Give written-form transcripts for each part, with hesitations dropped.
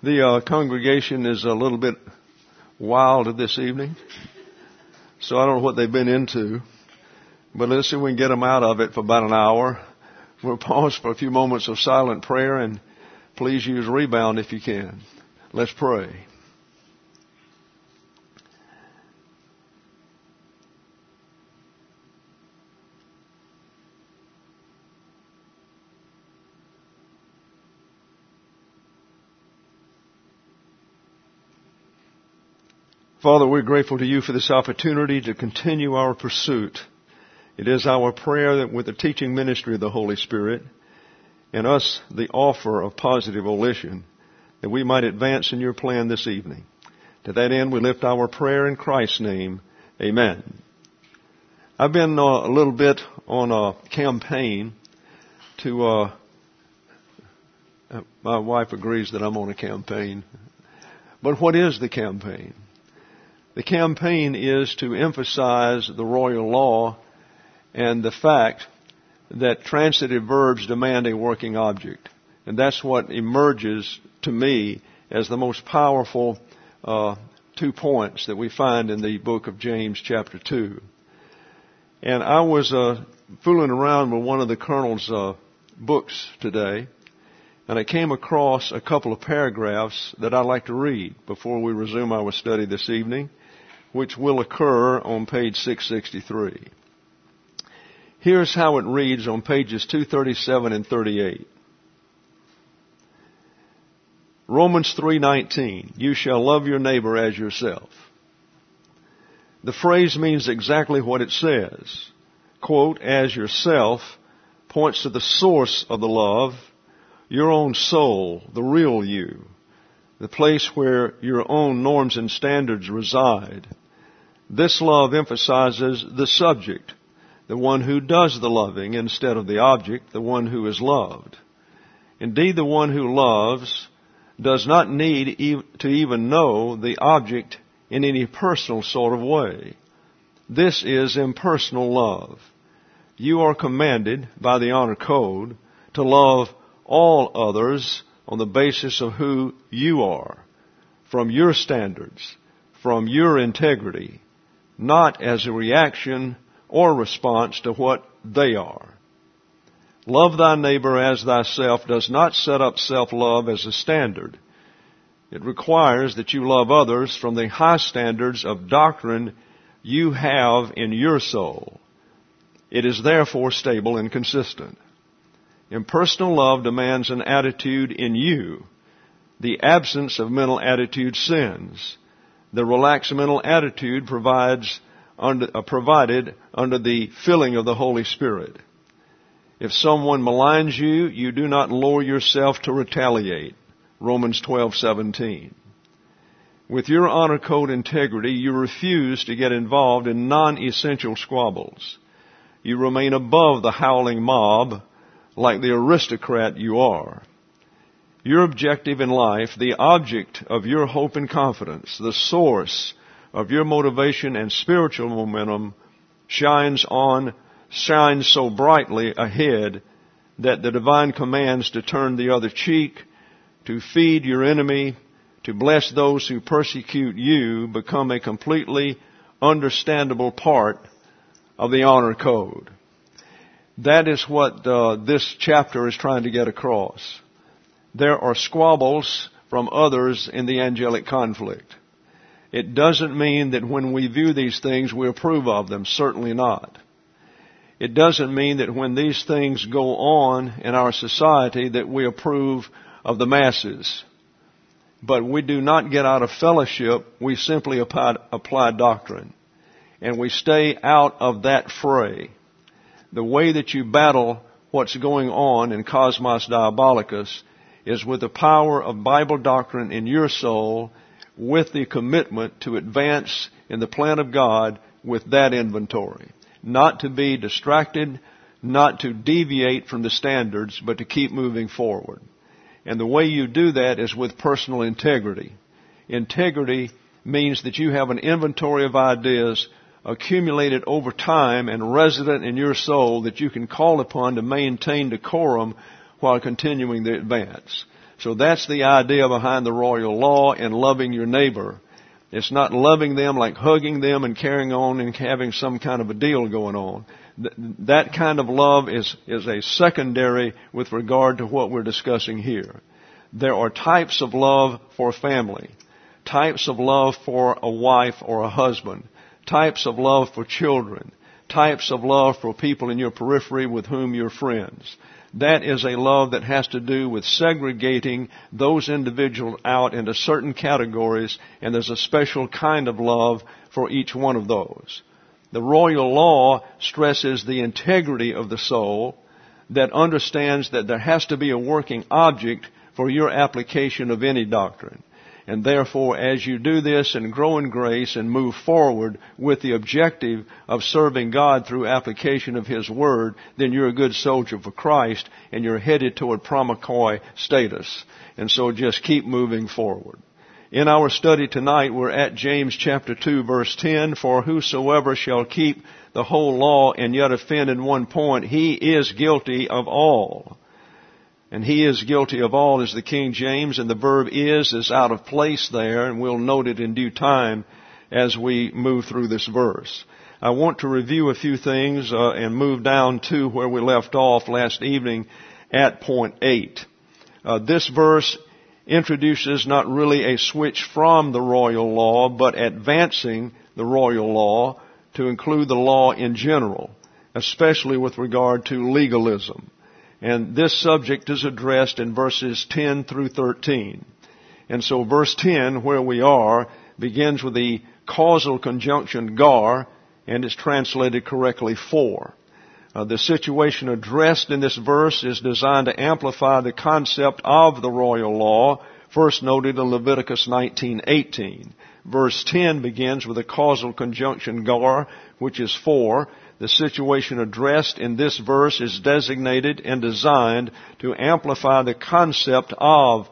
The congregation is a little bit wild this evening, so I don't know what they've been into, but let's see if we can get them out of it for about an hour. We'll pause for a few moments of silent prayer, and please use rebound if you can. Let's pray. Father, we're grateful to you for this opportunity to continue our pursuit. It is our prayer that with the teaching ministry of the Holy Spirit and us the offer of positive volition, that we might advance in your plan this evening. To that end, we lift our prayer in Christ's name. Amen. I've been a little bit on a campaign to, my wife agrees that I'm on a campaign. But what is the campaign? The campaign is to emphasize the royal law and the fact that transitive verbs demand a working object. And that's what emerges to me as the most powerful 2 points that we find in the book of James chapter 2. And I was fooling around with one of the Colonel's books today, and I came across a couple of paragraphs that I'd like to read before we resume our study this evening, which will occur on page 663. Here's how it reads on pages 237 and 38. Romans 3:19, you shall love your neighbor as yourself. The phrase means exactly what it says. Quote, as yourself points to the source of the love, your own soul, the real you, the place where your own norms and standards reside. This love emphasizes the subject, the one who does the loving, instead of the object, the one who is loved. Indeed, the one who loves does not need to even know the object in any personal sort of way. This is impersonal love. You are commanded by the honor code to love all others on the basis of who you are, from your standards, from your integrity, not as a reaction or response to what they are. Love thy neighbor as thyself does not set up self-love as a standard. It requires that you love others from the high standards of doctrine you have in your soul. It is therefore stable and consistent. Impersonal love demands an attitude in you. The absence of mental attitude sins. The relaxed mental attitude provided under the filling of the Holy Spirit. If someone maligns you, you do not lower yourself to retaliate. Romans 12:17. With your honor code integrity, you refuse to get involved in non-essential squabbles. You remain above the howling mob like the aristocrat you are. Your objective in life, the object of your hope and confidence, the source of your motivation and spiritual momentum shines so brightly ahead that the divine commands to turn the other cheek, to feed your enemy, to bless those who persecute you become a completely understandable part of the honor code. That is what this chapter is trying to get across. There are squabbles from others in the angelic conflict. It doesn't mean that when we view these things we approve of them. Certainly not. It doesn't mean that when these things go on in our society that we approve of the masses. But we do not get out of fellowship. We simply apply doctrine. And we stay out of that fray. The way that you battle what's going on in Cosmos Diabolicus is with the power of Bible doctrine in your soul, with the commitment to advance in the plan of God with that inventory. Not to be distracted, not to deviate from the standards, but to keep moving forward. And the way you do that is with personal integrity. Integrity means that you have an inventory of ideas accumulated over time and resident in your soul that you can call upon to maintain decorum while continuing the advance. So that's the idea behind the royal law and loving your neighbor. It's not loving them like hugging them and carrying on and having some kind of a deal going on. That kind of love is a secondary with regard to what we're discussing here. There are types of love for family, types of love for a wife or a husband, types of love for children, types of love for people in your periphery with whom you're friends. That is a love that has to do with segregating those individuals out into certain categories, and there's a special kind of love for each one of those. The royal law stresses the integrity of the soul that understands that there has to be a working object for your application of any doctrine. And therefore, as you do this and grow in grace and move forward with the objective of serving God through application of His Word, then you're a good soldier for Christ and you're headed toward promakoi status. And so just keep moving forward. In our study tonight, we're at James chapter 2, verse 10, "For whosoever shall keep the whole law and yet offend in one point, he is guilty of all." And he is guilty of all is the King James, and the verb is out of place there, and we'll note it in due time as we move through this verse. I want to review a few things and move down to where we left off last evening at point 8. This verse introduces not really a switch from the royal law, but advancing the royal law to include the law in general, especially with regard to legalism. And this subject is addressed in verses 10 through 13. And so verse 10, where we are, begins with the causal conjunction gar, and is translated correctly for. The situation addressed in this verse is designed to amplify the concept of the royal law, first noted in Leviticus 19:18. Verse 10 begins with a causal conjunction gar, which is for. The situation addressed in this verse is designated and designed to amplify the concept of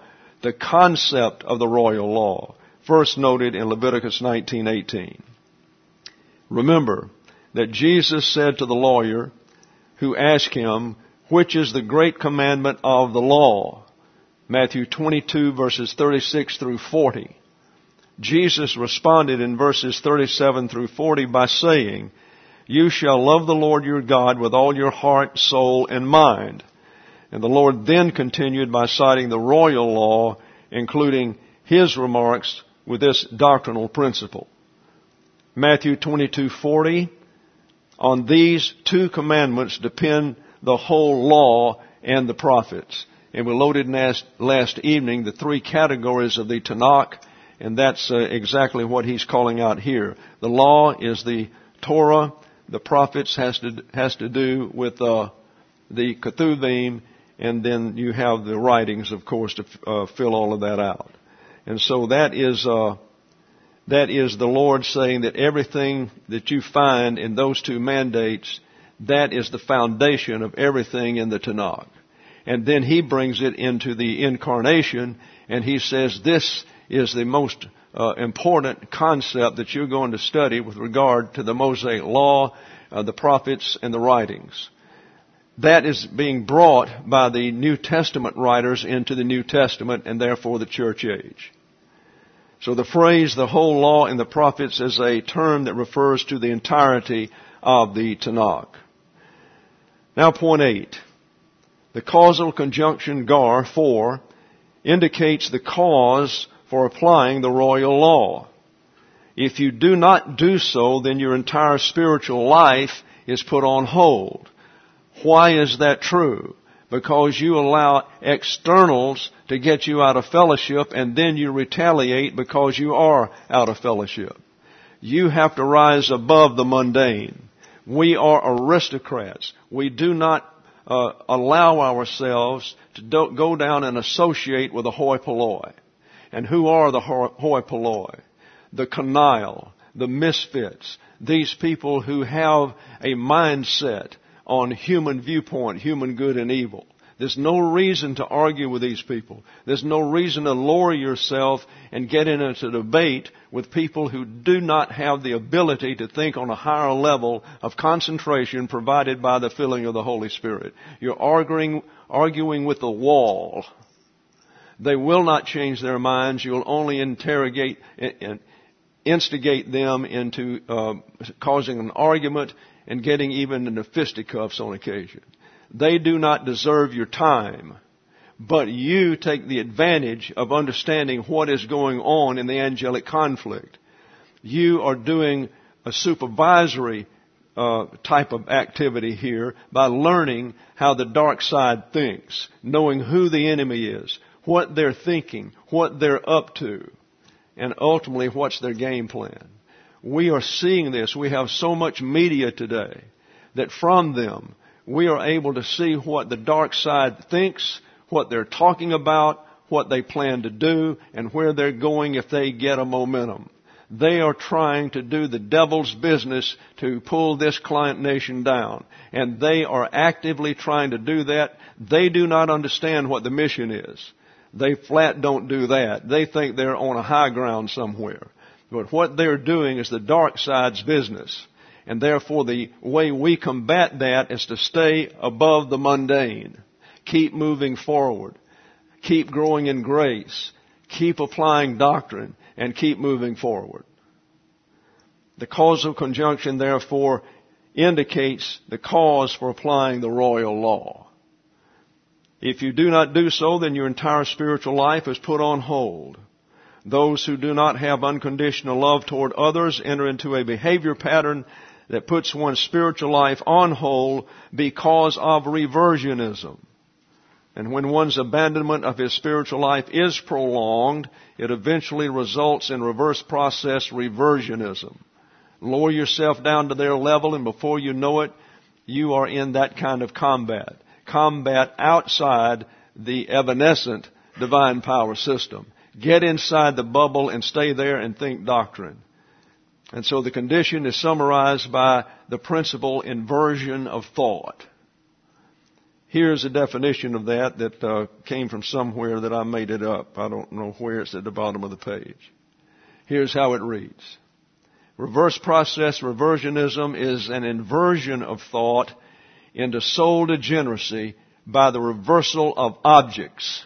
the royal law, first noted in Leviticus 19:18. Remember that Jesus said to the lawyer who asked him, "Which is the great commandment of the law?" Matthew 22 verses 36 through 40. Jesus responded in verses 37 through 40 by saying, "You shall love the Lord your God with all your heart, soul, and mind." And the Lord then continued by citing the royal law, including His remarks with this doctrinal principle. Matthew 22:40, "On these two commandments depend the whole law and the prophets." And we loaded last evening the three categories of the Tanakh, and that's exactly what he's calling out here. The law is the Torah. The prophets has to do with the Ketuvim, and then you have the writings, of course, to fill all of that out. And so that is the Lord saying that everything that you find in those two mandates, that is the foundation of everything in the Tanakh. And then He brings it into the incarnation, and He says this is the most important concept that you're going to study with regard to the Mosaic Law, the prophets, and the writings. That is being brought by the New Testament writers into the New Testament, and therefore the church age. So the phrase, the whole law and the prophets, is a term that refers to the entirety of the Tanakh. Now point 8. The causal conjunction gar, for, indicates the cause for applying the royal law. If you do not do so, then your entire spiritual life is put on hold. Why is that true? Because you allow externals to get you out of fellowship, and then you retaliate because you are out of fellowship. You have to rise above the mundane. We are aristocrats. We do not allow ourselves to go down and associate with the hoi polloi. And who are the hoi polloi? The canaille, the misfits, these people who have a mindset on human viewpoint, human good and evil. There's no reason to argue with these people. There's no reason to lower yourself and get into debate with people who do not have the ability to think on a higher level of concentration provided by the filling of the Holy Spirit. You're arguing with the wall. They will not change their minds. You'll only interrogate and instigate them into causing an argument and getting even into fisticuffs on occasion. They do not deserve your time, but you take the advantage of understanding what is going on in the angelic conflict. You are doing a supervisory type of activity here by learning how the dark side thinks, knowing who the enemy is, what they're thinking, what they're up to, and ultimately what's their game plan. We are seeing this. We have so much media today that from them we are able to see what the dark side thinks, what they're talking about, what they plan to do, and where they're going if they get a momentum. They are trying to do the devil's business to pull this client nation down. And they are actively trying to do that. They do not understand what the mission is. They flat don't do that. They think they're on a high ground somewhere. But what they're doing is the dark side's business. And therefore the way we combat that is to stay above the mundane. Keep moving forward. Keep growing in grace. Keep applying doctrine. And keep moving forward. The causal conjunction, therefore, indicates the cause for applying the royal law. If you do not do so, then your entire spiritual life is put on hold. Those who do not have unconditional love toward others enter into a behavior pattern that puts one's spiritual life on hold because of reversionism. And when one's abandonment of his spiritual life is prolonged, it eventually results in reverse process reversionism. Lower yourself down to their level, and before you know it, you are in that kind of combat. Combat outside the evanescent divine power system. Get inside the bubble and stay there and think doctrine. And so the condition is summarized by the principle inversion of thought. Here's a definition of that came from somewhere that I made it up. I don't know where. It's at the bottom of the page. Here's how it reads. Reverse process reversionism is an inversion of thought into soul degeneracy by the reversal of objects.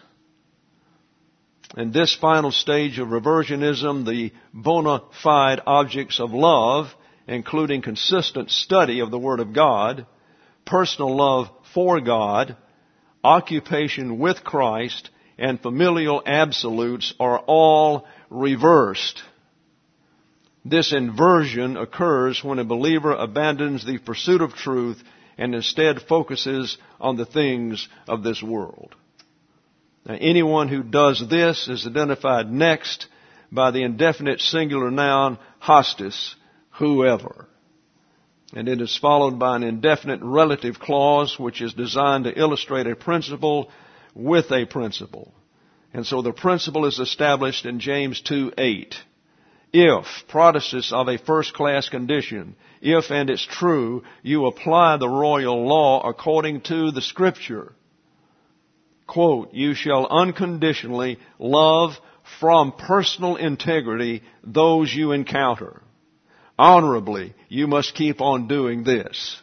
In this final stage of reversionism, the bona fide objects of love, including consistent study of the Word of God, personal love for God, occupation with Christ, and familial absolutes are all reversed. This inversion occurs when a believer abandons the pursuit of truth and instead focuses on the things of this world. Now, anyone who does this is identified next by the indefinite singular noun hostis, whoever. And it is followed by an indefinite relative clause which is designed to illustrate a principle with a principle. And so the principle is established in James 2:8. If, Protestants of a first-class condition, if, and it's true, you apply the royal law according to the Scripture, quote, you shall unconditionally love from personal integrity those you encounter. Honorably, you must keep on doing this.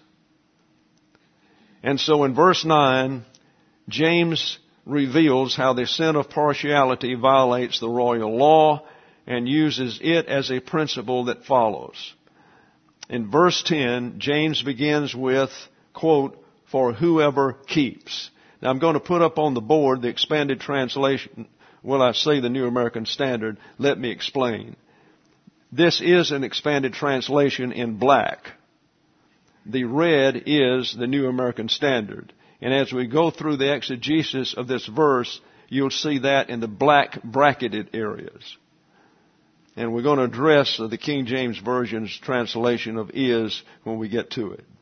And so in verse 9, James reveals how the sin of partiality violates the royal law and uses it as a principle that follows. In verse 10, James begins with, quote, for whoever keeps. Now I'm going to put up on the board the expanded translation. Will I say the New American Standard? Let me explain. This is an expanded translation in black. The red is the New American Standard. And as we go through the exegesis of this verse, you'll see that in the black bracketed areas. And we're going to address the King James Version's translation of is when we get to it.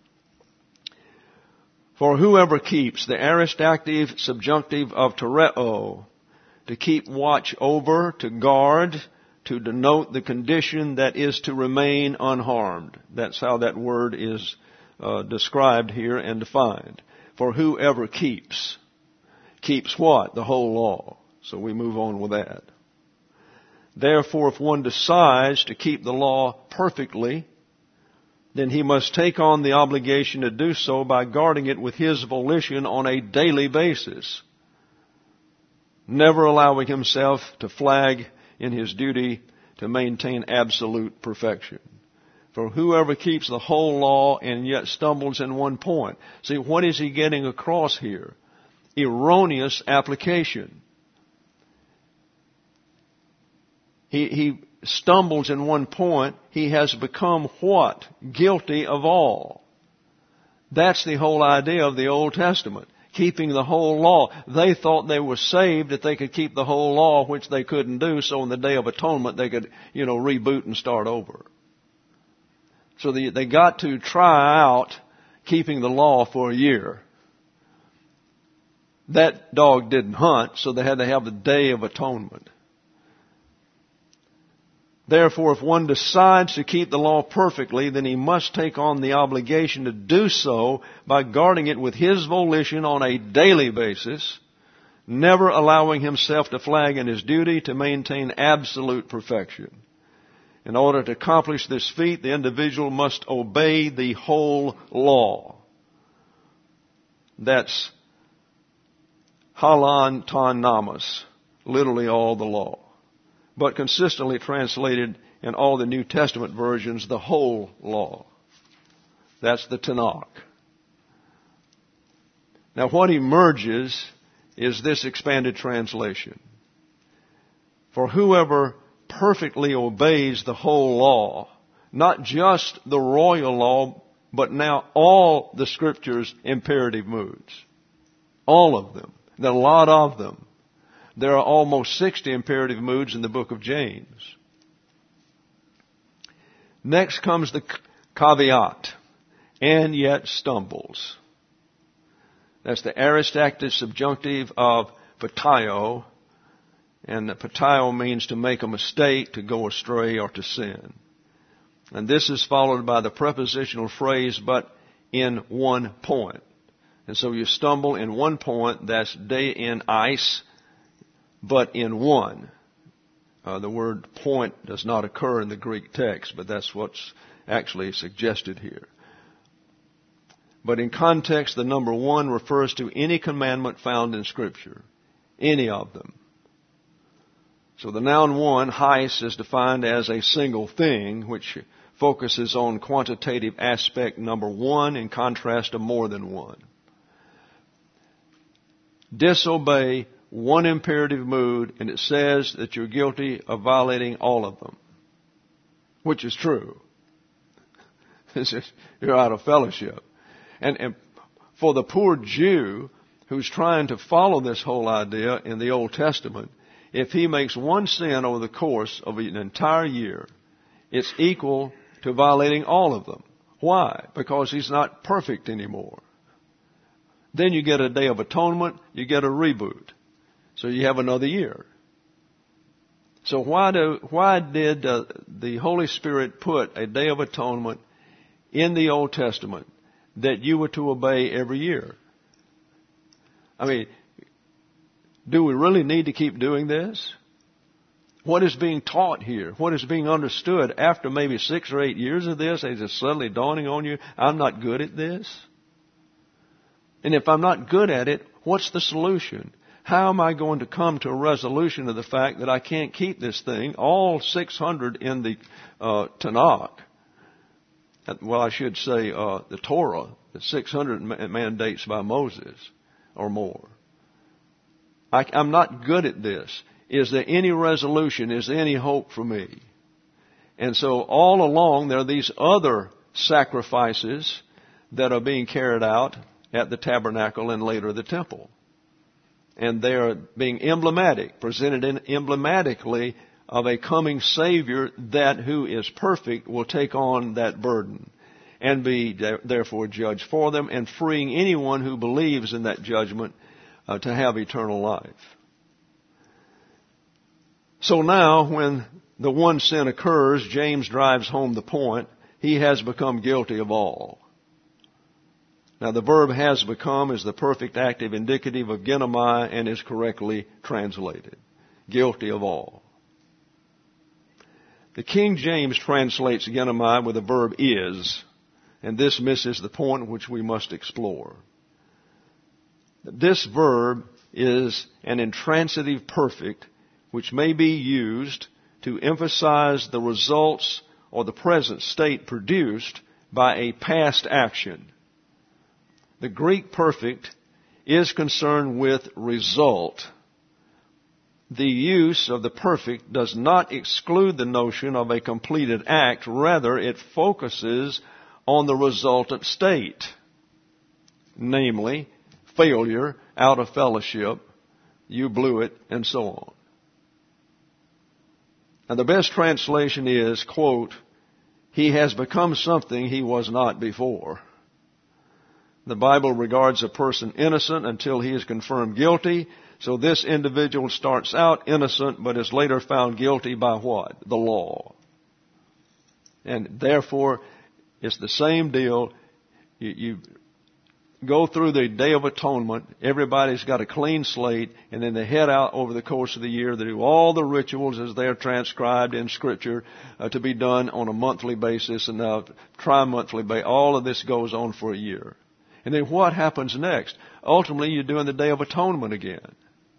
For whoever keeps, the aorist active subjunctive of tereo, to keep watch over, to guard, to denote the condition that is to remain unharmed. That's how that word is described here and defined. For whoever keeps. Keeps what? The whole law. So we move on with that. Therefore, if one decides to keep the law perfectly, then he must take on the obligation to do so by guarding it with his volition on a daily basis. never allowing himself to flag in his duty to maintain absolute perfection. For whoever keeps the whole law and yet stumbles in one point. See, what is he getting across here? Erroneous application. He stumbles in one point. He has become what? Guilty of all. That's the whole idea of the Old Testament. Keeping the whole law. They thought they were saved if they could keep the whole law, which they couldn't do. So on the Day of Atonement, they could, reboot and start over. So they got to try out keeping the law for a year. That dog didn't hunt, so they had to have the Day of Atonement. Therefore, if one decides to keep the law perfectly, then he must take on the obligation to do so by guarding it with his volition on a daily basis, never allowing himself to flag in his duty to maintain absolute perfection. In order to accomplish this feat, the individual must obey the whole law. That's halan ton namas, literally all the law. But consistently translated in all the New Testament versions, the whole law. That's the Tanakh. Now what emerges is this expanded translation. For whoever perfectly obeys the whole law, not just the royal law, but now all the Scripture's imperative moods. All of them. There are a lot of them. There are almost 60 imperative moods in the book of James. Next comes the caveat, and yet stumbles. That's the aorist active subjunctive of patio, and the patio means to make a mistake, to go astray, or to sin. And this is followed by the prepositional phrase, but in one point. And so you stumble in one point, that's de in ice, but in one. The word point does not occur in the Greek text, but that's what's actually suggested here. But in context, the number one refers to any commandment found in Scripture. Any of them. So the noun one, hais, is defined as a single thing, which focuses on quantitative aspect number one in contrast to more than one. Disobey one imperative mood, and it says that you're guilty of violating all of them. Which is true. You're out of fellowship. And for the poor Jew who's trying to follow this whole idea in the Old Testament, if he makes one sin over the course of an entire year, it's equal to violating all of them. Why? Because he's not perfect anymore. Then you get a Day of Atonement, you get a reboot. So you have another year. So why did the Holy Spirit put a Day of Atonement in the Old Testament that you were to obey every year? I mean, do we really need to keep doing this? What is being taught here? What is being understood after maybe 6 or 8 years of this? Is it suddenly dawning on you, I'm not good at this? And if I'm not good at it, what's the solution? How am I going to come to a resolution of the fact that I can't keep this thing, all 600 in the Tanakh? Well, I should say the Torah, the 600 mandates by Moses or more. I'm not good at this. Is there any resolution? Is there any hope for me? And so all along there are these other sacrifices that are being carried out at the tabernacle and later the temple. And they are being emblematic, presented emblematically of a coming Savior that who is perfect will take on that burden and be therefore judged for them, and freeing anyone who believes in that judgment to have eternal life. So now when the one sin occurs, James drives home the point, he has become guilty of all. Now the verb has become is the perfect active indicative of genomai and is correctly translated. Guilty of all. The King James translates genomai with the verb is, and this misses the point which we must explore. This verb is an intransitive perfect which may be used to emphasize the results or the present state produced by a past action. The Greek perfect is concerned with result. The use of the perfect does not exclude the notion of a completed act. Rather, it focuses on the resultant state, namely, failure, out of fellowship, you blew it, and so on. And the best translation is, quote, he has become something he was not before. The Bible regards a person innocent until he is confirmed guilty. So this individual starts out innocent but is later found guilty by what? The law. And therefore, it's the same deal. You go through the Day of Atonement. Everybody's got a clean slate, and then they head out over the course of the year. They do all the rituals as they are transcribed in Scripture to be done on a monthly basis and tri-monthly basis. All of this goes on for a year. And then what happens next? Ultimately, you're doing the Day of Atonement again.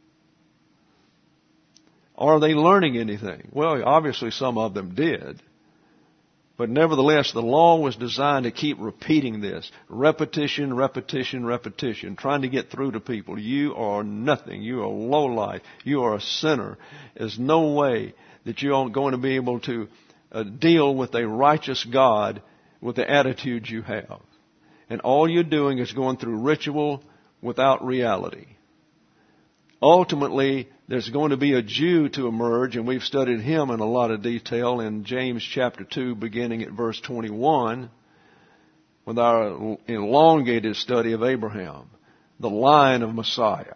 Are they learning anything? Well, obviously some of them did. But nevertheless, the law was designed to keep repeating this. Repetition, repetition, repetition. Trying to get through to people. You are nothing. You are low life. You are a sinner. There's no way that you aren't going to be able to deal with a righteous God with the attitude you have. And all you're doing is going through ritual without reality. Ultimately, there's going to be a Jew to emerge, and we've studied him in a lot of detail in James chapter 2, beginning at verse 21, with our elongated study of Abraham, the line of Messiah.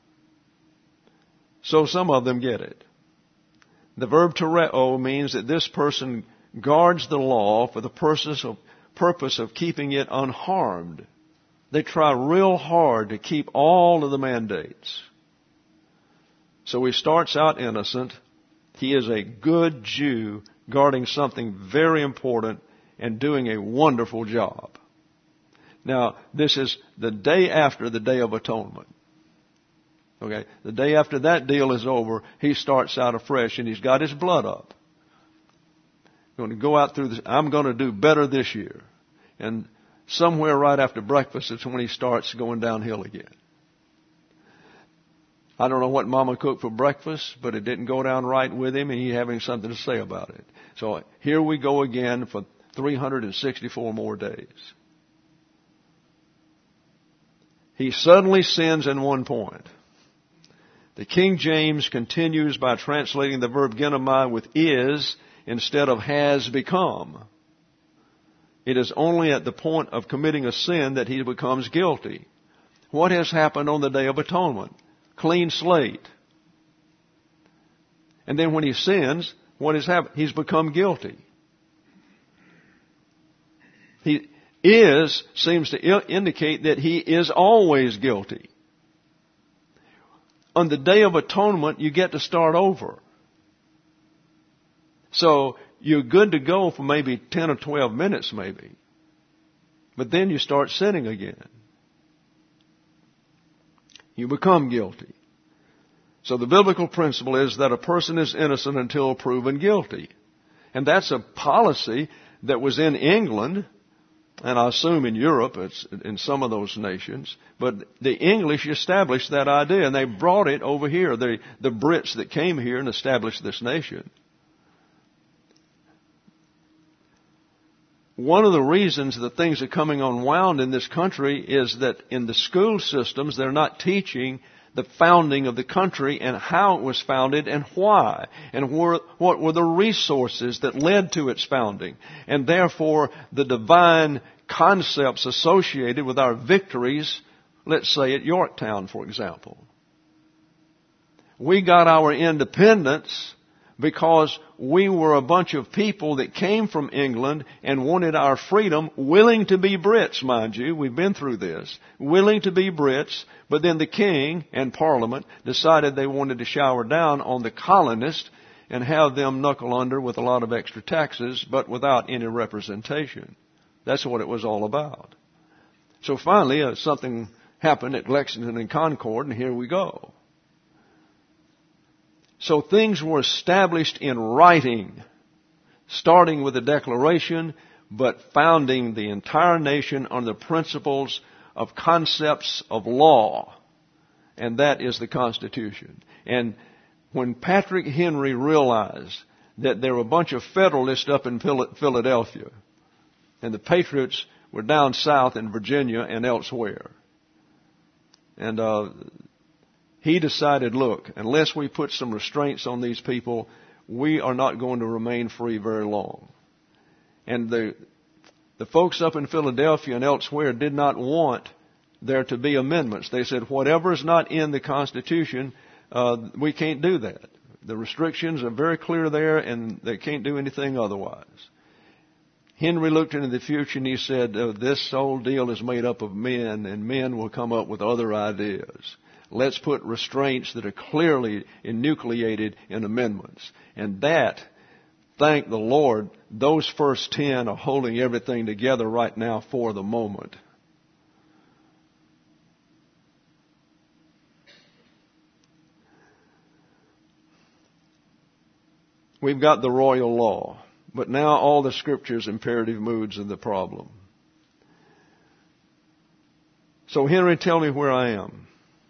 So some of them get it. The verb tereo means that this person guards the law for the purpose of keeping it unharmed. They try real hard to keep all of the mandates. So he starts out innocent. He is a good Jew guarding something very important and doing a wonderful job. Now, this is the day after the Day of Atonement. Okay, the day after that deal is over, he starts out afresh and he's got his blood up. Going to go out through this. I'm going to do better this year. And somewhere right after breakfast is when he starts going downhill again. I don't know what Mama cooked for breakfast, but it didn't go down right with him, and he's having something to say about it. So here we go again for 364 more days. He suddenly sins in one point. The King James continues by translating the verb genomai with is instead of has become. It is only at the point of committing a sin that he becomes guilty. What has happened on the Day of Atonement? Clean slate. And then when he sins, what has happened? He's become guilty. He seems to indicate that he is always guilty. On the Day of Atonement, you get to start over. So you're good to go for maybe 10 or 12 minutes maybe. But then you start sinning again. You become guilty. So the biblical principle is that a person is innocent until proven guilty. And that's a policy that was in England, and I assume in Europe, it's in some of those nations. But the English established that idea, and they brought it over here. The Brits that came here and established this nation. One of the reasons that things are coming unwound in this country is that in the school systems, they're not teaching the founding of the country and how it was founded and why, and what were the resources that led to its founding, and therefore the divine concepts associated with our victories, let's say at Yorktown, for example. We got our independence because we were a bunch of people that came from England and wanted our freedom, willing to be Brits, mind you. We've been through this. Willing to be Brits, but then the king and Parliament decided they wanted to shower down on the colonists and have them knuckle under with a lot of extra taxes, but without any representation. That's what it was all about. So finally, something happened at Lexington and Concord, and here we go. So things were established in writing, starting with the Declaration, but founding the entire nation on the principles of concepts of law. And that is the Constitution. And when Patrick Henry realized that there were a bunch of Federalists up in Philadelphia, and the Patriots were down south in Virginia and elsewhere, and he decided, look, unless we put some restraints on these people, we are not going to remain free very long. And the folks up in Philadelphia and elsewhere did not want there to be amendments. They said, whatever is not in the Constitution, we can't do that. The restrictions are very clear there, and they can't do anything otherwise. Henry looked into the future and he said, this whole deal is made up of men, and men will come up with other ideas. Let's put restraints that are clearly enucleated in amendments. And that, thank the Lord, those first 10 are holding everything together right now for the moment. We've got the royal law, but now all the scriptures, imperative moods are the problem. So Henry, tell me where I am.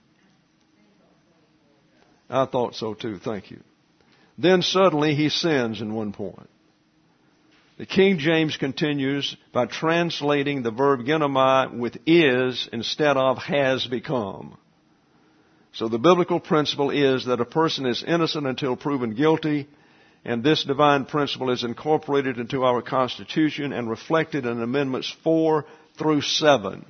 I thought so too, thank you. Then suddenly he sins in one point. The King James continues by translating the verb ginomai with is instead of has become. So the biblical principle is that a person is innocent until proven guilty, and this divine principle is incorporated into our Constitution and reflected in Amendments 4 through 7.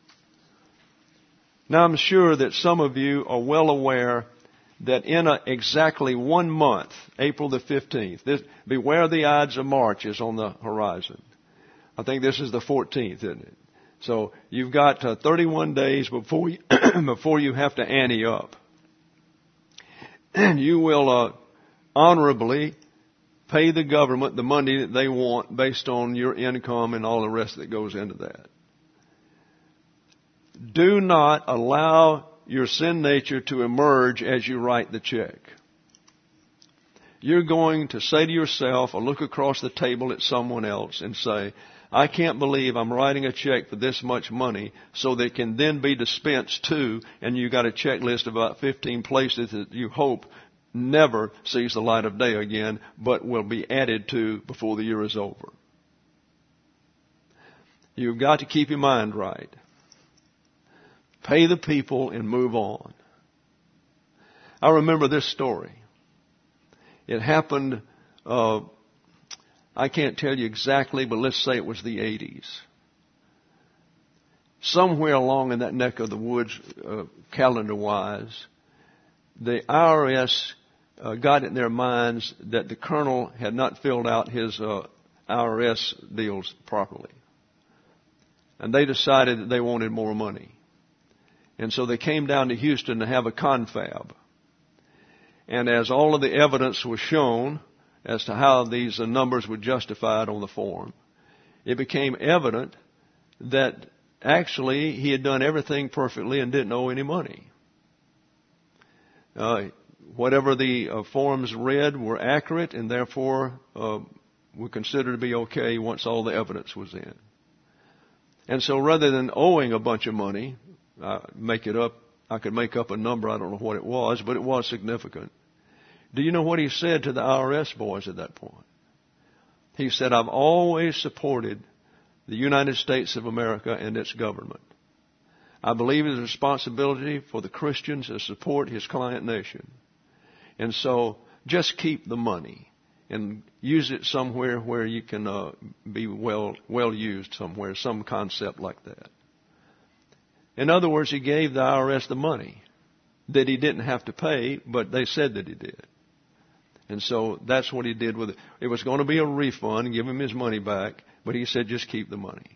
Now I'm sure that some of you are well aware that in exactly 1 month, April the 15th, beware the Ides of March is on the horizon. I think this is the 14th, isn't it? So you've got 31 days before you, before you have to ante up. And you will honorably pay the government the money that they want based on your income and all the rest that goes into that. Do not allow your sin nature to emerge as you write the check. You're going to say to yourself or look across the table at someone else and say, I can't believe I'm writing a check for this much money so that it can then be dispensed to, and you got a checklist of about 15 places that you hope never sees the light of day again, but will be added to before the year is over. You've got to keep your mind right. Pay the people and move on. I remember this story. It happened, I can't tell you exactly, but let's say it was the 80s. Somewhere along in that neck of the woods, calendar-wise, the IRS got it in their minds that the colonel had not filled out his IRS deals properly. And they decided that they wanted more money. And so they came down to Houston to have a confab. And as all of the evidence was shown as to how these numbers were justified on the form, it became evident that actually he had done everything perfectly and didn't owe any money. Whatever the forms read were accurate and therefore were considered to be okay once all the evidence was in. And so rather than owing a bunch of money, I could make up a number, I don't know what it was, but it was significant. Do you know what he said to the IRS boys at that point? He said, I've always supported the United States of America and its government. I believe it's a responsibility for the Christians to support his client nation. And so just keep the money and use it somewhere where you can be well used somewhere, some concept like that. In other words, he gave the IRS the money that he didn't have to pay, but they said that he did. And so that's what he did with it. It was going to be a refund, give him his money back, but he said just keep the money.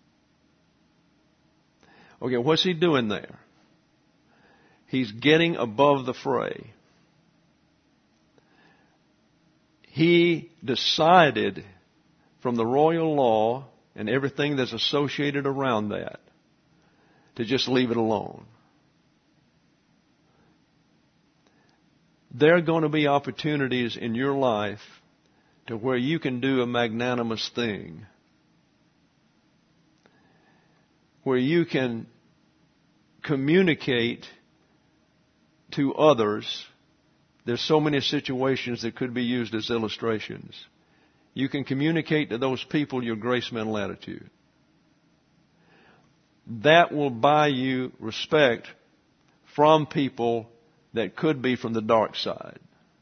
Okay, what's he doing there? He's getting above the fray. He decided from the royal law and everything that's associated around that to just leave it alone. There are going to be opportunities in your life to where you can do a magnanimous thing, where you can communicate to others. There's so many situations that could be used as illustrations. You can communicate to those people your grace mental attitude. That will buy you respect from people that could be from the dark side.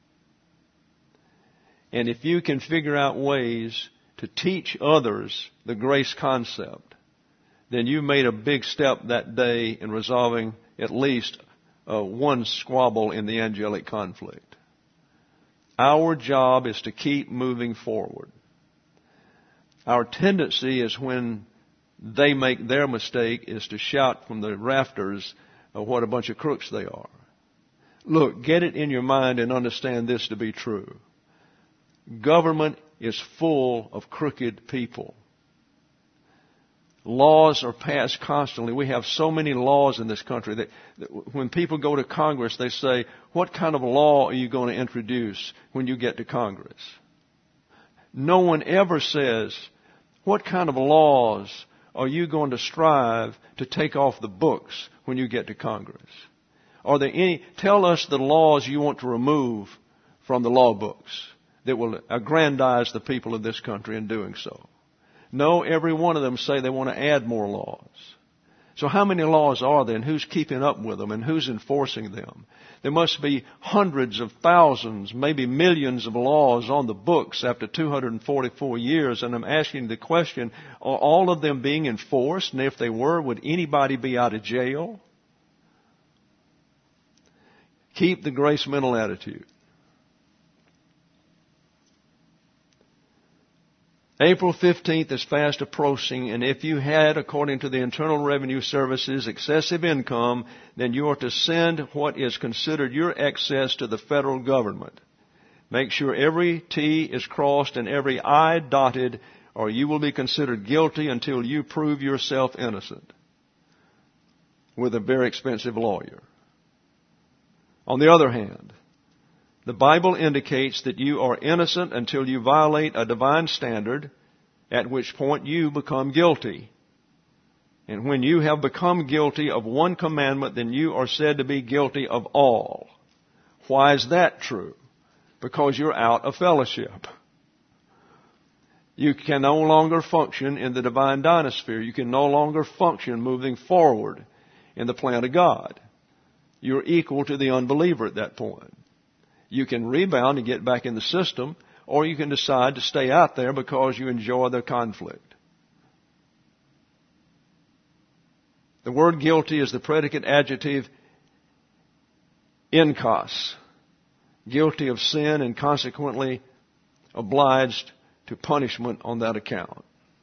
And if you can figure out ways to teach others the grace concept, then you made a big step that day in resolving at least one squabble in the angelic conflict. Our job is to keep moving forward. Our tendency is when they make their mistake is to shout from the rafters of what a bunch of crooks they are. Look, get it in your mind and understand this to be true. Government is full of crooked people. Laws are passed constantly. We have so many laws in this country that when people go to Congress, they say, what kind of law are you going to introduce when you get to Congress? No one ever says, what kind of laws are you going to strive to take off the books when you get to Congress? Are there any, tell us the laws you want to remove from the law books that will aggrandize the people of this country in doing so. No, every one of them say they want to add more laws. So how many laws are there, and who's keeping up with them, and who's enforcing them? There must be hundreds of thousands, maybe millions of laws on the books after 244 years, and I'm asking the question, are all of them being enforced? And if they were, would anybody be out of jail? Keep the grace mental attitude. April 15th is fast approaching, and if you had, according to the Internal Revenue Service's excessive income, then you are to send what is considered your excess to the federal government. Make sure every T is crossed and every I dotted, or you will be considered guilty until you prove yourself innocent with a very expensive lawyer. On the other hand, the Bible indicates that you are innocent until you violate a divine standard, at which point you become guilty. And when you have become guilty of one commandment, then you are said to be guilty of all. Why is that true? Because you're out of fellowship. You can no longer function in the divine dynasphere. You can no longer function moving forward in the plan of God. You're equal to the unbeliever at that point. You can rebound and get back in the system, or you can decide to stay out there because you enjoy the conflict. The word guilty is the predicate adjective enkos, guilty of sin and consequently obliged to punishment on that account.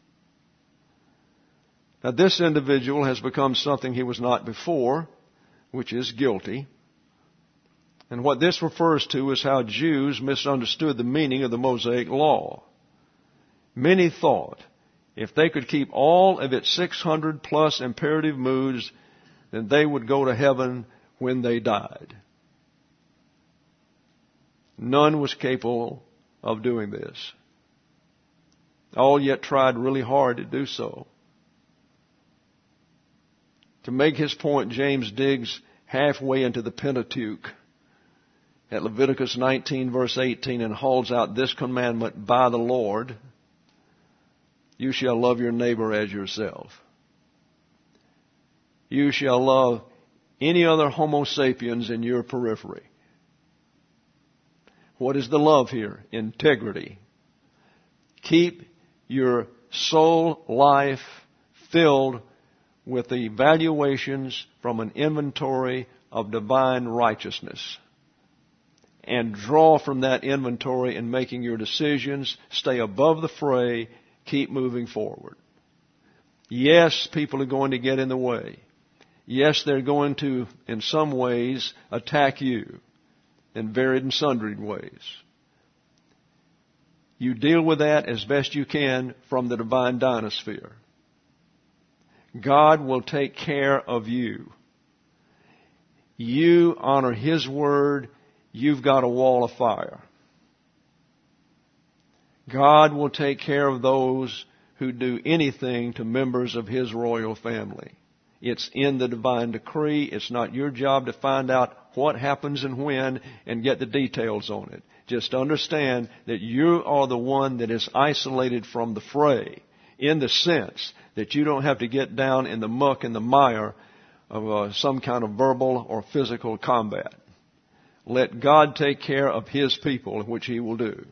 Now this individual has become something he was not before, which is guilty. And what this refers to is how Jews misunderstood the meaning of the Mosaic Law. Many thought if they could keep all of its 600 plus imperative moods, then they would go to heaven when they died. None was capable of doing this. All yet tried really hard to do so. To make his point, James digs halfway into the Pentateuch at Leviticus 19 verse 18 and hauls out this commandment by the Lord: you shall love your neighbor as yourself. You shall love any other Homo sapiens in your periphery. What is the love here? Integrity. Keep your soul life filled with the evaluations from an inventory of divine righteousness. And draw from that inventory in making your decisions. Stay above the fray. Keep moving forward. Yes, people are going to get in the way. Yes, they're going to, in some ways, attack you in varied and sundry ways. You deal with that as best you can from the divine dynasphere. God will take care of you. You honor His word, you've got a wall of fire. God will take care of those who do anything to members of His royal family. It's in the divine decree. It's not your job to find out what happens and when and get the details on it. Just understand that you are the one that is isolated from the fray, in the sense that you don't have to get down in the muck and the mire of some kind of verbal or physical combat. Let God take care of His people, which He will do.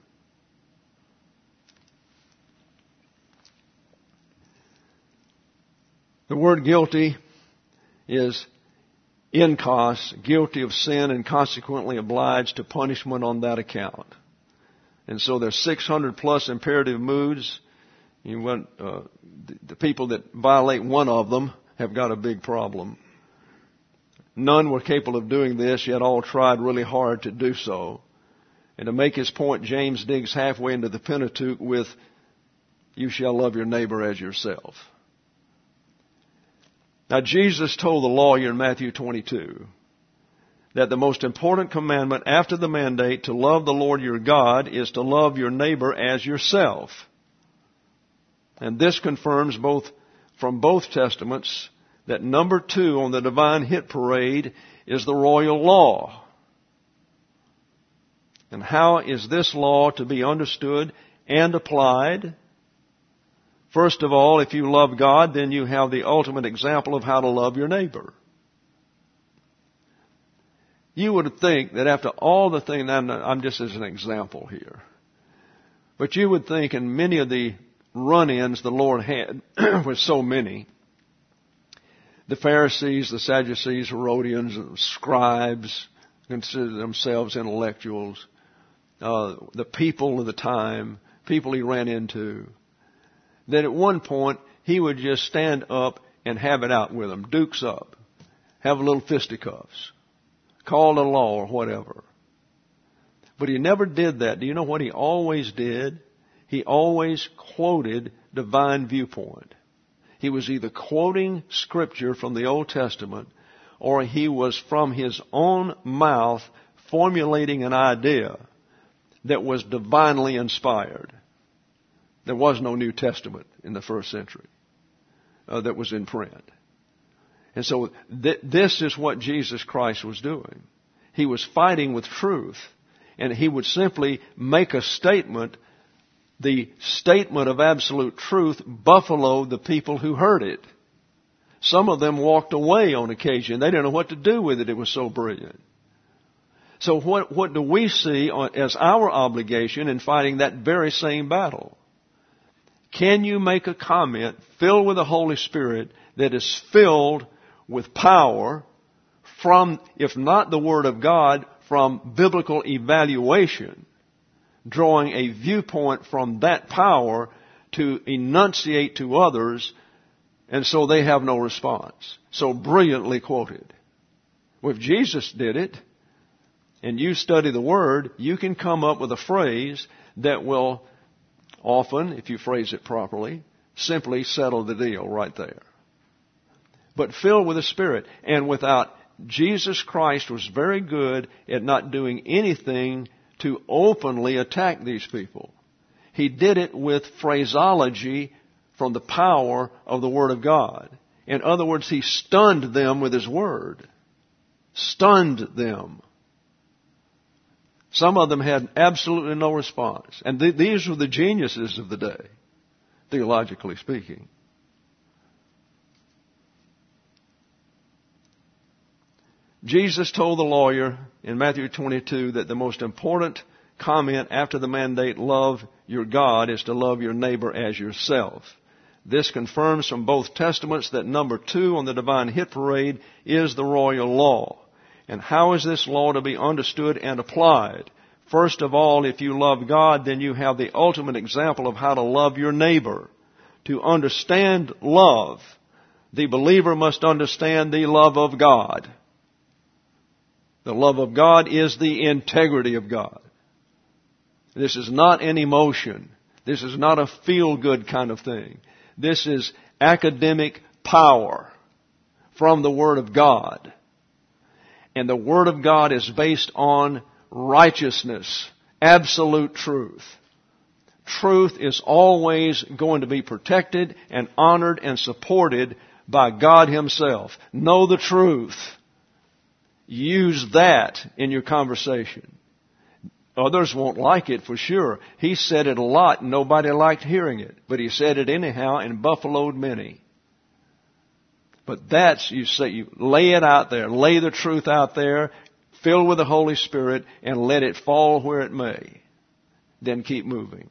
The word guilty is inkos, guilty of sin and consequently obliged to punishment on that account. And so there's 600 plus imperative moods. The people that violate one of them have got a big problem. None were capable of doing this, yet all tried really hard to do so. And to make his point, James digs halfway into the Pentateuch with, you shall love your neighbor as yourself. Now, Jesus told the lawyer in Matthew 22 that the most important commandment after the mandate to love the Lord your God is to love your neighbor as yourself. And this confirms from both testaments that number 2 on the divine hit parade is the royal law. And how is this law to be understood and applied? First of all, if you love God, then you have the ultimate example of how to love your neighbor. You would think that after all the things, I'm just as an example here, but you would think in many of the run-ins the Lord had with so many, the Pharisees, the Sadducees, Herodians, the scribes, considered themselves intellectuals, the people of the time, people he ran into, that at one point he would just stand up and have it out with them, dukes up, have a little fisticuffs, call the law or whatever. But he never did that. Do you know what he always did? He always quoted divine viewpoint. He was either quoting scripture from the Old Testament or he was from his own mouth formulating an idea that was divinely inspired. There was no New Testament in the first century that was in print. And so this is what Jesus Christ was doing. He was fighting with truth, and he would simply make a statement. The statement of absolute truth buffaloed the people who heard it. Some of them walked away on occasion. They didn't know what to do with it. It was so brilliant. So what do we see as our obligation in fighting that very same battle? Can you make a comment filled with the Holy Spirit that is filled with power from, if not the Word of God, from biblical evaluation, drawing a viewpoint from that power to enunciate to others, and so they have no response? So brilliantly quoted. Well, if Jesus did it, and you study the Word, you can come up with a phrase that will often, if you phrase it properly, simply settle the deal right there. But filled with the Spirit. And without, Jesus Christ was very good at not doing anything to openly attack these people. He did it with phraseology from the power of the Word of God. In other words, He stunned them with His Word. Stunned them. Some of them had absolutely no response. And these were the geniuses of the day, theologically speaking. Jesus told the lawyer in Matthew 22 that the most important comment after the mandate, love your God, is to love your neighbor as yourself. This confirms from both testaments that number 2 on the divine hit parade is the royal law. And how is this law to be understood and applied? First of all, if you love God, then you have the ultimate example of how to love your neighbor. To understand love, the believer must understand the love of God. The love of God is the integrity of God. This is not an emotion. This is not a feel-good kind of thing. This is academic, power from the Word of God. And the Word of God is based on righteousness, absolute truth. Truth is always going to be protected and honored and supported by God Himself. Know the truth. Use that in your conversation. Others won't like it for sure. He said it a lot and nobody liked hearing it. But He said it anyhow and buffaloed many. But that's, you lay it out there. Lay the truth out there, filled with the Holy Spirit, and let it fall where it may. Then keep moving.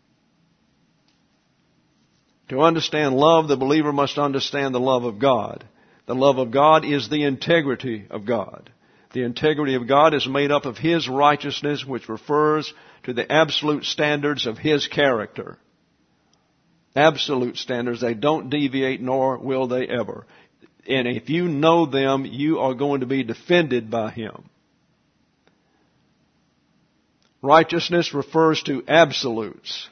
To understand love, the believer must understand the love of God. The love of God is the integrity of God. The integrity of God is made up of His righteousness, which refers to the absolute standards of His character. Absolute standards. They don't deviate, nor will they ever. And if you know them, you are going to be defended by Him. Righteousness refers to absolutes.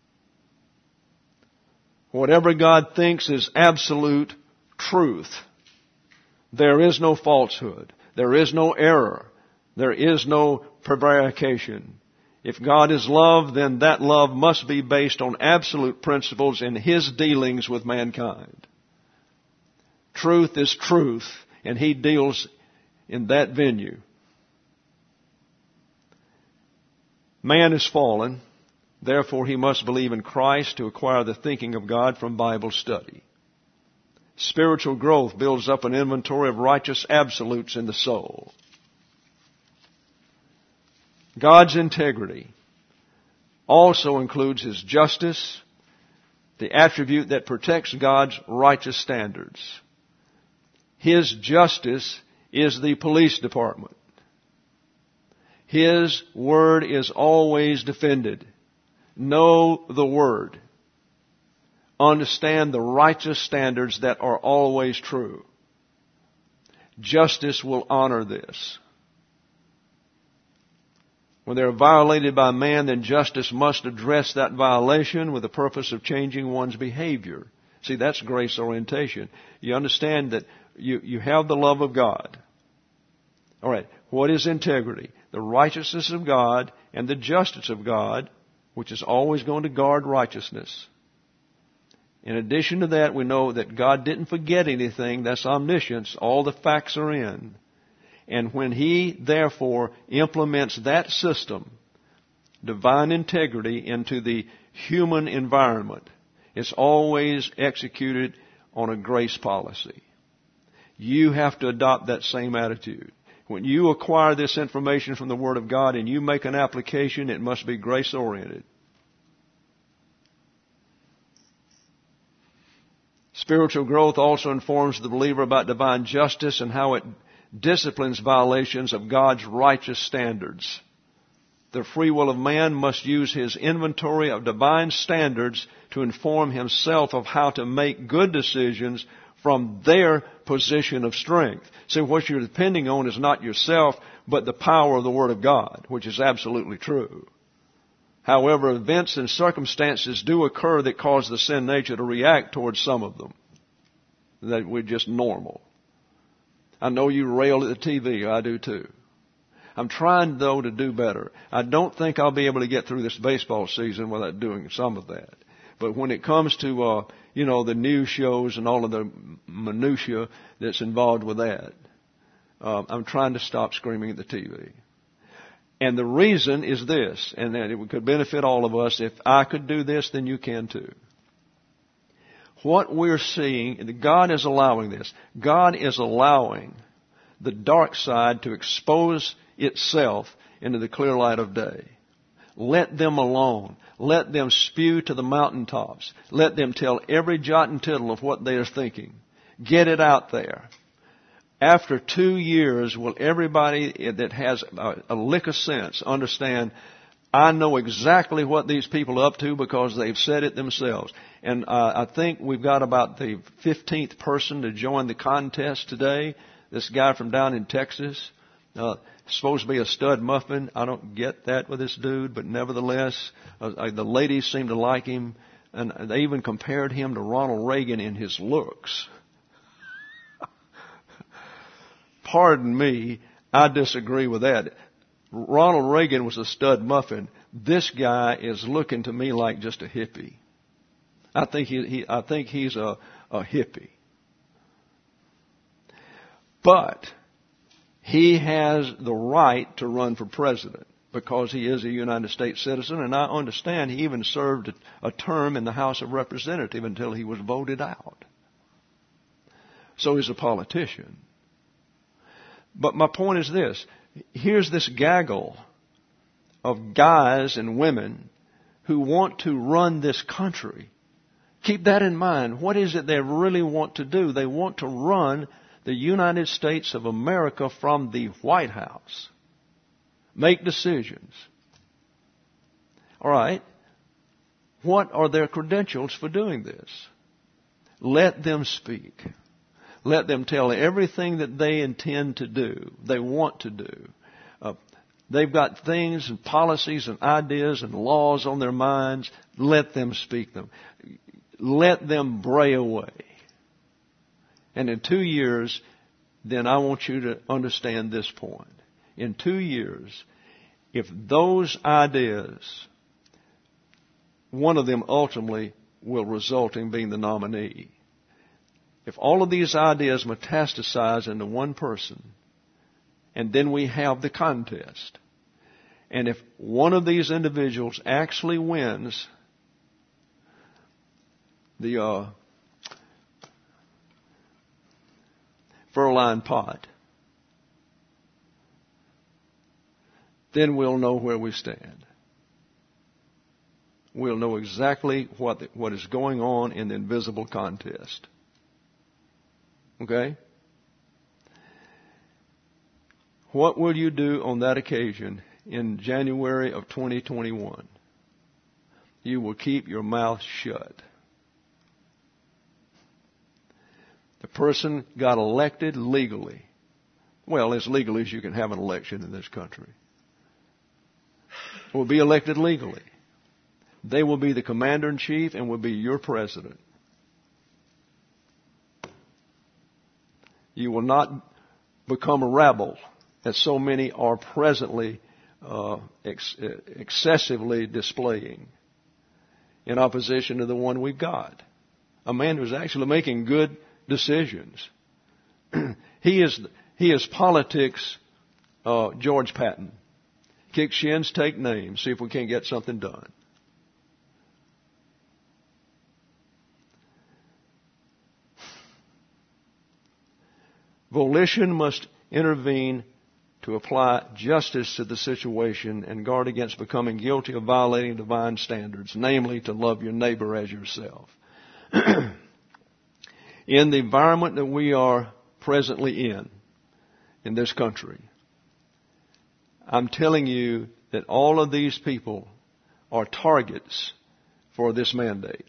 Whatever God thinks is absolute truth. There is no falsehood. There is no error. There is no prevarication. If God is love, then that love must be based on absolute principles in His dealings with mankind. Truth is truth, and He deals in that venue. Man is fallen, therefore he must believe in Christ to acquire the thinking of God from Bible study. Spiritual growth builds up an inventory of righteous absolutes in the soul. God's integrity also includes His justice, the attribute that protects God's righteous standards. His justice is the police department. His word is always defended. Know the Word. Understand the righteous standards that are always true. Justice will honor this. When they are violated by man, then justice must address that violation with the purpose of changing one's behavior. See, that's grace orientation. You understand that you have the love of God. All right, what is integrity? The righteousness of God and the justice of God, which is always going to guard righteousness. In addition to that, we know that God didn't forget anything. That's omniscience. All the facts are in. And when He, therefore, implements that system, divine integrity, into the human environment, it's always executed on a grace policy. You have to adopt that same attitude. When you acquire this information from the Word of God and you make an application, it must be grace-oriented. Spiritual growth also informs the believer about divine justice and how it disciplines violations of God's righteous standards. The free will of man must use his inventory of divine standards to inform himself of how to make good decisions from their position of strength. See, what you're depending on is not yourself, but the power of the Word of God, which is absolutely true. However, events and circumstances do occur that cause the sin nature to react towards some of them. That we're just normal. I know you rail at the TV. I do too. I'm trying, though, to do better. I don't think I'll be able to get through this baseball season without doing some of that. But when it comes to, the news shows and all of the minutia that's involved with that, I'm trying to stop screaming at the TV. And the reason is this, and that it could benefit all of us. If I could do this, then you can too. What we're seeing, God is allowing this. God is allowing the dark side to expose itself into the clear light of day. Let them alone. Let them spew to the mountaintops. Let them tell every jot and tittle of what they are thinking. Get it out there. After 2 years, will everybody that has a lick of sense understand, I know exactly what these people are up to because they've said it themselves. And I think we've got about the 15th person to join the contest today. This guy from down in Texas, supposed to be a stud muffin. I don't get that with this dude, but nevertheless, the ladies seem to like him. And they even compared him to Ronald Reagan in his looks. pardon me, I disagree with that. Ronald Reagan was a stud muffin. This guy is looking to me like just a hippie. I think he's a hippie. But he has the right to run for president because he is a United States citizen, and I understand he even served a term in the House of Representatives until he was voted out. So he's a politician. But my point is this. Here's this gaggle of guys and women who want to run this country. Keep that in mind. What is it they really want to do? They want to run the United States of America from the White House. Make decisions. All right. What are their credentials for doing this? Let them speak. Let them tell everything that they intend to do, they want to do. They've got things and policies and ideas and laws on their minds. Let them speak them. Let them bray away. And in 2 years, then I want you to understand this point. In 2 years, if those ideas, one of them ultimately will result in being the nominee. If all of these ideas metastasize into one person, and then we have the contest, and if one of these individuals actually wins the Furline pot, then we'll know where we stand. We'll know exactly what is going on in the invisible contest. Okay? What will you do on that occasion in January of 2021? You will keep your mouth shut. The person got elected legally. Well, as legally as you can have an election in this country. Will be elected legally. They will be the commander-in-chief and will be your president. You will not become a rebel, as so many are presently excessively displaying in opposition to the one we've got. A man who's actually making good decisions. He is politics George Patton. Kick shins, take names, see if we can't get something done. Volition must intervene to apply justice to the situation and guard against becoming guilty of violating divine standards, namely to love your neighbor as yourself. In the environment that we are presently in this country, I'm telling you that all of these people are targets for this mandate.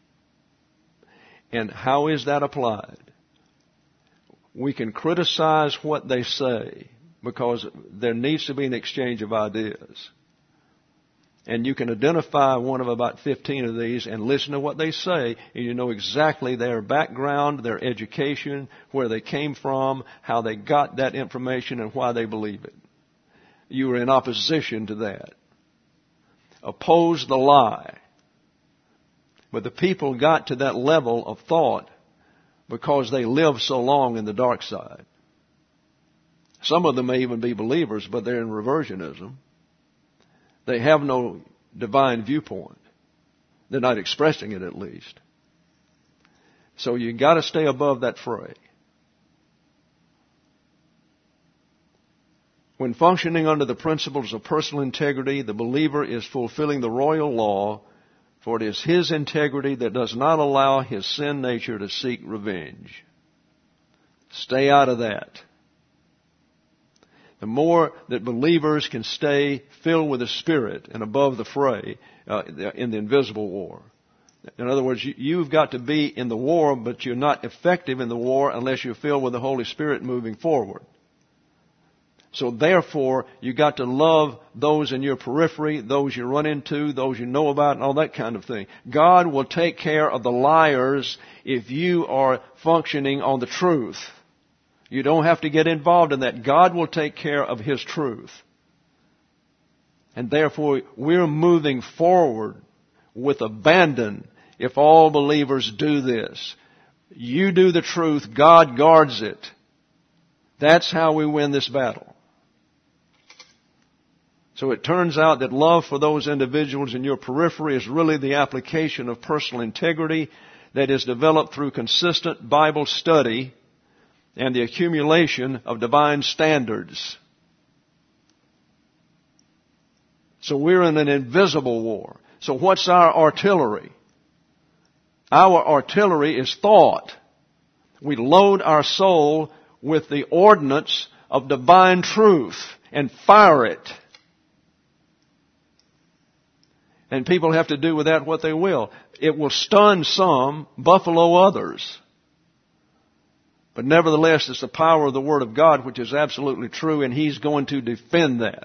And how is that applied? We can criticize what they say because there needs to be an exchange of ideas. And you can identify one of about 15 of these and listen to what they say, and you know exactly their background, their education, where they came from, how they got that information, and why they believe it. You are in opposition to that. Oppose the lie. But the people got to that level of thought because they lived so long in the dark side. Some of them may even be believers, but they're in reversionism. They have no divine viewpoint. They're not expressing it, at least. So you got to stay above that fray. When functioning under the principles of personal integrity, the believer is fulfilling the royal law, for it is his integrity that does not allow his sin nature to seek revenge. Stay out of that. The more that believers can stay filled with the Spirit and above the fray in the invisible war. In other words, you've got to be in the war, but you're not effective in the war unless you're filled with the Holy Spirit moving forward. So therefore, you got to love those in your periphery, those you run into, those you know about, and all that kind of thing. God will take care of the liars if you are functioning on the truth. You don't have to get involved in that. God will take care of His truth. And therefore, we're moving forward with abandon if all believers do this. You do the truth, God guards it. That's how we win this battle. So it turns out that love for those individuals in your periphery is really the application of personal integrity that is developed through consistent Bible study and the accumulation of divine standards. So we're in an invisible war. So what's our artillery? Our artillery is thought. We load our soul with the ordnance of divine truth and fire it. And people have to do with that what they will. It will stun some, buffalo others. But nevertheless, it's the power of the Word of God which is absolutely true, and He's going to defend that.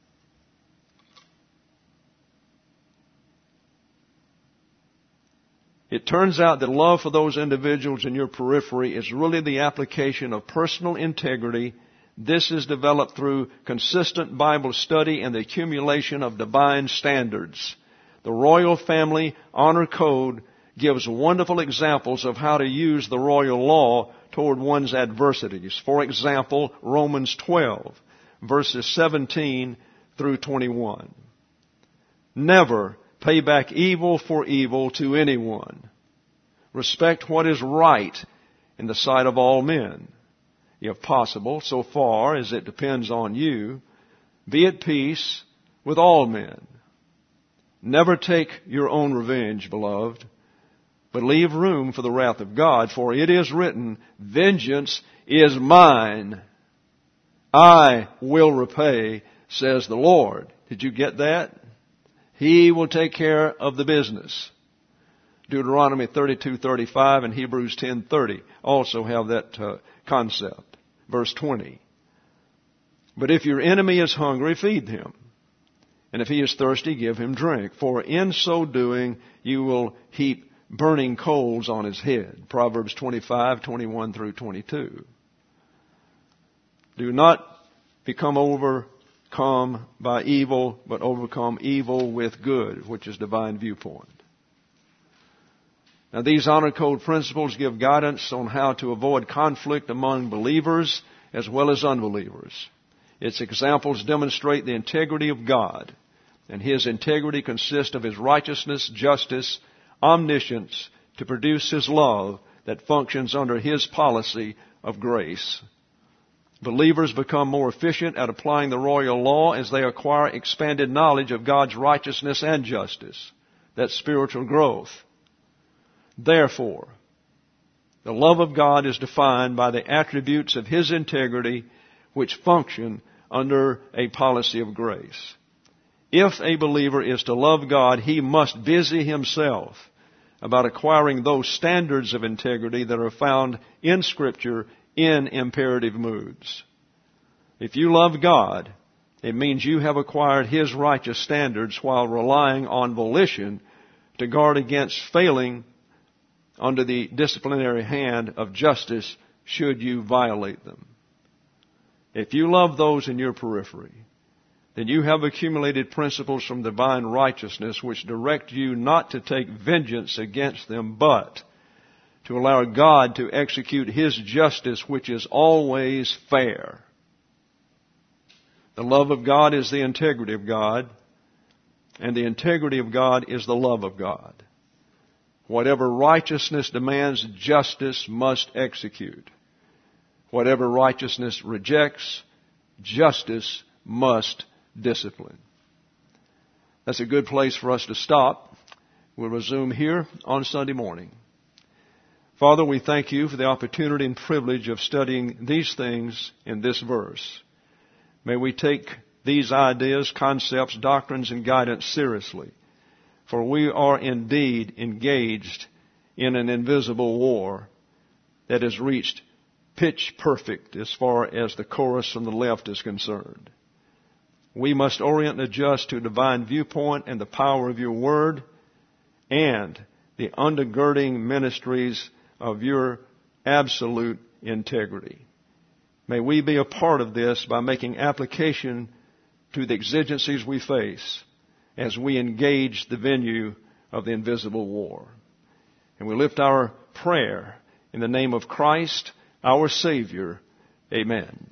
It turns out that love for those individuals in your periphery is really the application of personal integrity. This is developed through consistent Bible study and the accumulation of divine standards. The Royal Family Honor Code gives wonderful examples of how to use the royal law toward one's adversities. For example, Romans 12, verses 17 through 21. Never pay back evil for evil to anyone. Respect what is right in the sight of all men. If possible, so far as it depends on you, be at peace with all men. Never take your own revenge, beloved, but leave room for the wrath of God, for it is written, vengeance is mine. I will repay, says the Lord. Did you get that? He will take care of the business. Deuteronomy 32:35 and Hebrews 10:30 also have that concept. Verse 20. But if your enemy is hungry, feed him. And if he is thirsty, give him drink. For in so doing, you will heap burning coals on his head. Proverbs 25:21 through 22. Do not become overcome by evil, but overcome evil with good, which is divine viewpoint. Now, these honor code principles give guidance on how to avoid conflict among believers as well as unbelievers. Its examples demonstrate the integrity of God, and His integrity consists of His righteousness, justice, omniscience to produce His love that functions under His policy of grace. Believers become more efficient at applying the royal law as they acquire expanded knowledge of God's righteousness and justice. That's spiritual growth. Therefore, the love of God is defined by the attributes of His integrity which function under a policy of grace. If a believer is to love God, he must busy himself about acquiring those standards of integrity that are found in Scripture in imperative moods. If you love God, it means you have acquired His righteous standards while relying on volition to guard against failing under the disciplinary hand of justice should you violate them. If you love those in your periphery, then you have accumulated principles from divine righteousness which direct you not to take vengeance against them, but to allow God to execute His justice, which is always fair. The love of God is the integrity of God, and the integrity of God is the love of God. Whatever righteousness demands, justice must execute. Whatever righteousness rejects, justice must discipline. That's a good place for us to stop. We'll resume here on Sunday morning. Father, we thank You for the opportunity and privilege of studying these things in this verse. May we take these ideas, concepts, doctrines, and guidance seriously, for we are indeed engaged in an invisible war that has reached pitch perfect as far as the chorus on the left is concerned. We must orient and adjust to divine viewpoint and the power of Your Word and the undergirding ministries of Your absolute integrity. May we be a part of this by making application to the exigencies we face as we engage the venue of the invisible war. And we lift our prayer in the name of Christ, our Savior. Amen.